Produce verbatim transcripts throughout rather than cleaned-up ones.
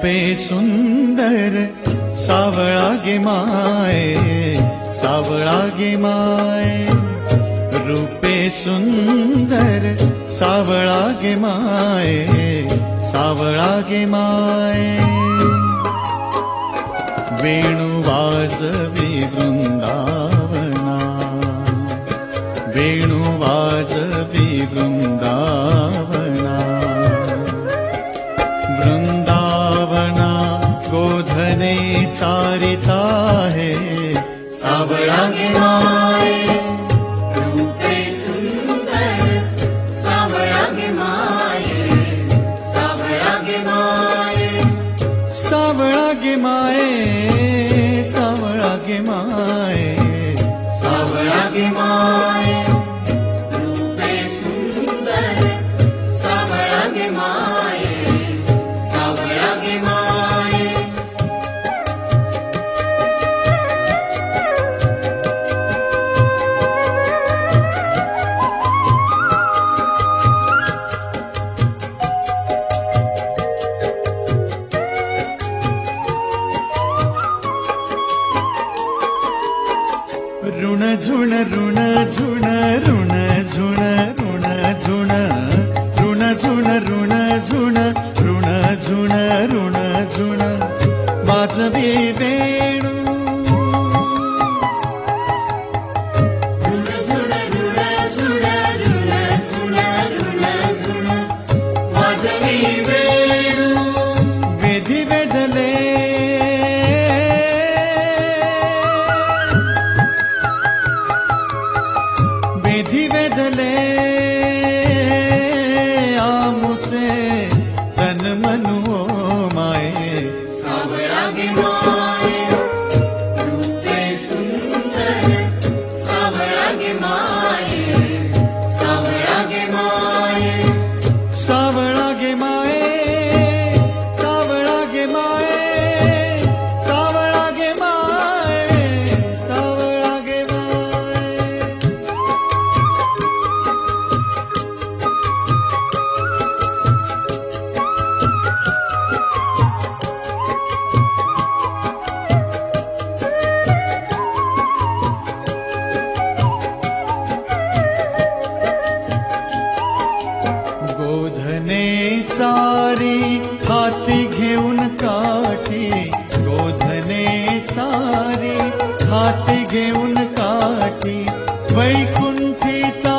रूपे सुंदर सावळा गे माये, सावळा गे माये. रूपे सुंदर सावळा गे माये, सावळा गे माये. वेणु वाजवी वृंदावना, वेणु वाजवी वृंदावना. वृंदावना गोधने चारिता है, सावळा गे माये. रूपे सुंदर सावळा गे माये, सावळा गे माये. सावळा गे माये, सावळा गे माये, सावळा गे माये. रूपे सुंदर सावळा गे माये, सावळा गे माये. ऋण झुण ऋण झुण ऋण झुण ऋण झुण ऋण झुण ऋण झुण ऋण झुण ऋण झुण. वाजवी वेणू ऋण झुण ऋण झुण ऋण झुण ऋण झुण. वाजवी वेणू वेधी वेधले, वेधी वेधले आमुचे तन मनु ओ माये, सावळा गे माये. रूपे सुंदर सावळा गे माये, सावळा गे माये. सावळा गे माये, सावळा गे माये, सावळा गे माये, सावळा गे माये. गोधने चारी हाती घेऊन काठी, गोधने चारी हाती घेऊन काठी. वैकुंठीचा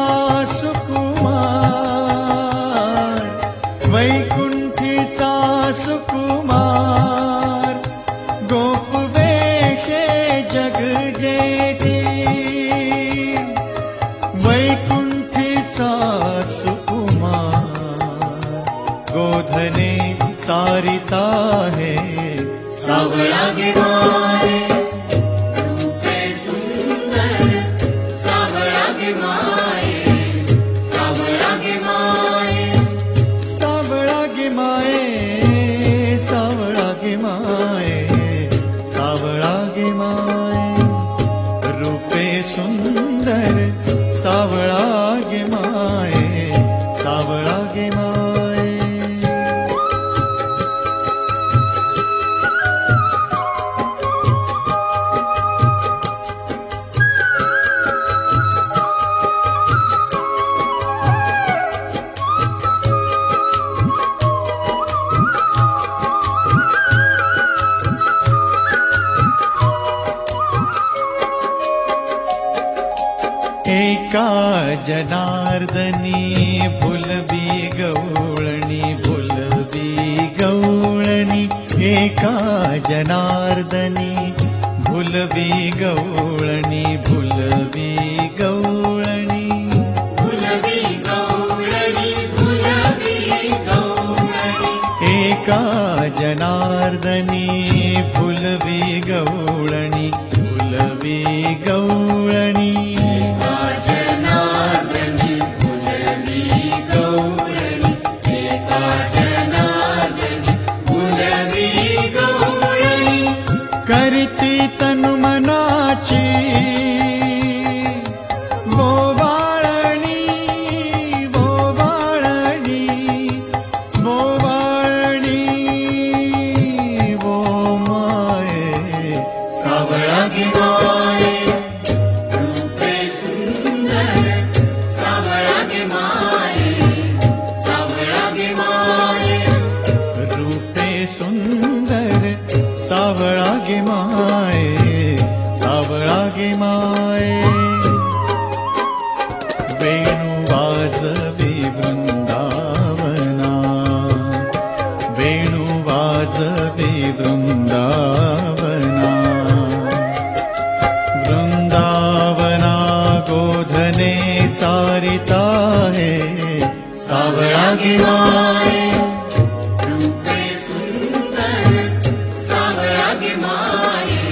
सुकुमार, वैकुंठीचा सुकुमार. गोपवेशे जग जेठी, वैकुंठीचा सुकुमार. गोधने सारिता है, सावळा गे माये. रूपे सुंदर सावळा गे माये, सावळा गे माये. सावळा गे माये, सावळा गे माये, सावळा गे माये. रूपे सुंदर सावळा गे माये, सावळा गे माये. एका जनार्दनी भुलवी गवळणी, भुलवी गवळणी. एका जनार्दनी भुलवी गवळणी, भुलवी गवळणी. भुलवी गवळणी, भुलवी गवळणी. एका जनार्दनी भुलवी गवळणी, भुलवी गवळणी. जनार्दनी भुलवी गवळणी, एका जनार्दनी भुलवी गवळणी. करीती तनु मनाची बोवाळणी, बोवाळणी, बोवाळणी. गे माये सावळा गे माये रूपे सुंदर सावळा गे माये सावळा गे माये वेणू वाजवी वृंदावना वेणू वाजवी वृंदावना वृंदावना गोधने चारिता है सावळा गे माये रूपे सुंदर सावळा गे माये